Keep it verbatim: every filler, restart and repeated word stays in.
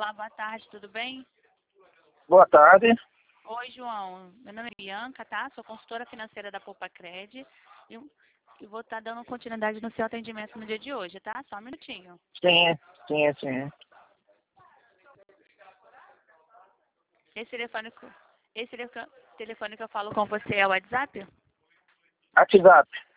Olá, boa tarde, tudo bem? Boa tarde. Oi, João. Meu nome é Bianca, tá? Sou consultora financeira da Poupa Cred e, e vou estar dando continuidade no seu atendimento no dia de hoje, tá? Só um minutinho. Sim, sim, sim. Esse telefone, que- esse telefa- telefone que eu falo com você é o WhatsApp? WhatsApp.